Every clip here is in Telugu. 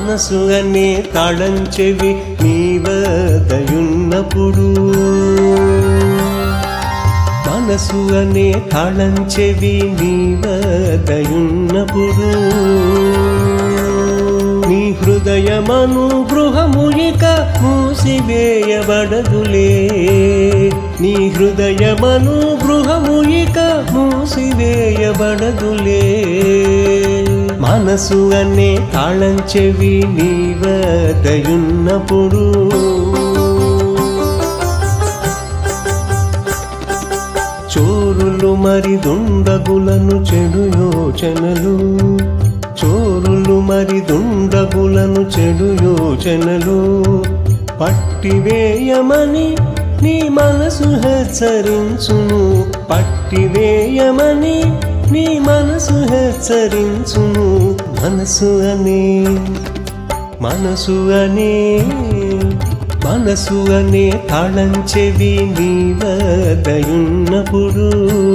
మనసు అనే తాళం చెవి నీ వద్దయున్నప్పుడు మనసు అనే తాళం చెవి నీ వద్దయున్నప్పుడు నీ హృదయమను గృహము ఇక మూసివేయబడదులే నీ హృదయమను గృహము ఇక మూసివేయబడదులే మనసు అనే తాళం చెవి నీ వద్దయున్నప్పుడు చోరులు మరి దుండగులను చెడు యోచనలు చోరులు మరి దుండగులను చెడు యోచనలు పట్టివేయమని నీ మనసు హెచ్చరించును పట్టివేయమని నీ మనసు హెచ్చరించును మనసు అనే తాళం చెవి నీ వద్దయున్నప్పుడు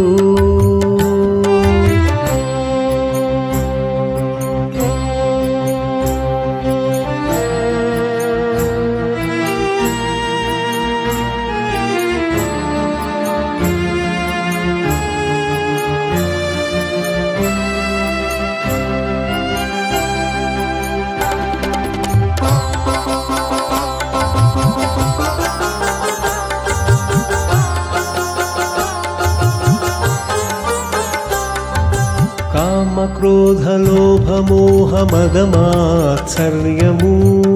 కామ క్రోధ లోభ మోహ మదమాత్సర్యము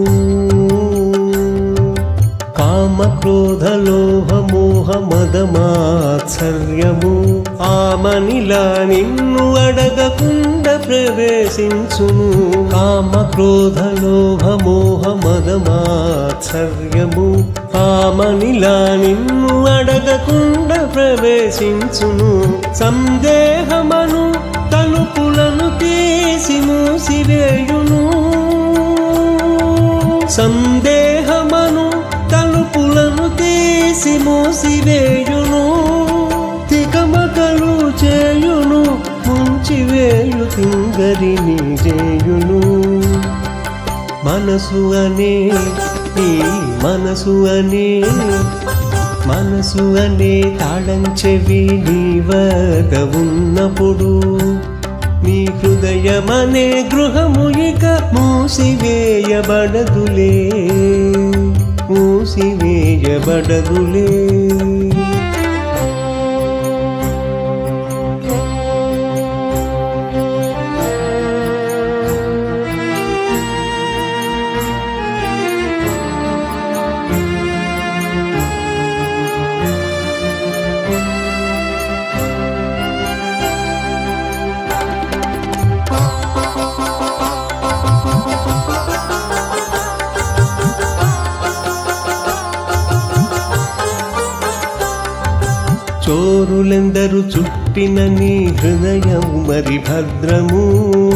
కామ క్రోధ లోభ మోహ మదమాత్సర్యము ఆమనిలా నిన్ను అడగకుండా ప్రవేశించును కామ క్రోధ లోభ మోహ మదమాత్సర్యము ఆమనిలా నిన్ను అడగకుండా ప్రవేశించును సందేహమను తలుపులను తీసి మూసివేయును సందేహమను తలుపులను తీసి మూసివేయును తికమకలు చేయును ముంచివేయు తింగరిని చేయును మనసు అనే ఈ మనసు అనే తాళం చెవి నీ వద్ద ఉన్నప్పుడు నీ హృదయమనే గృహము ఇక మూసివేయబడదులే మూసివేయబడదులే చోరులెందరు చుట్టిన నీ హృదయము మరి భద్రము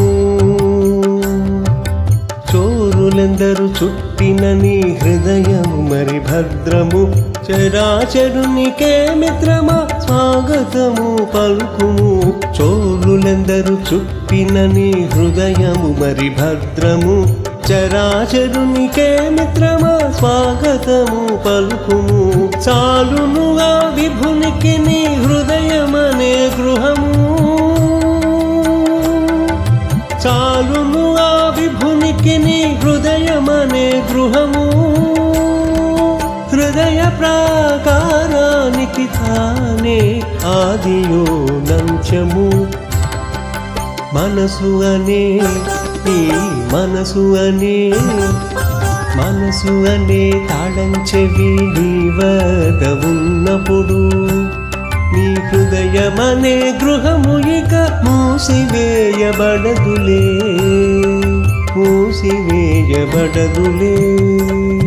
చోరులెందరు చుట్టిన నీ హృదయము మరి భద్రము చరాచరునికే మిత్రమా స్వాగతము పలుకుము చోరులెందరు చుట్టిన నీ హృదయము మరి భద్రము చరాచరునికే మిత్రమా స్వాగతము పలుకుము చాలునుగా విభునికి నీ హృదయమనే గృహము చాలునుగా విభునికి నీ హృదయమనే గృహము హృదయ ప్రాకారానికి తానే ఆదియో నంచము మనసు అనే ఈ మనసు అనే తాళం చెవి నీ వద్ద ఉన్నప్పుడు నీ హృదయమనే గృహము ఇక మూసివేయబడదులే మూసివేయబడదులే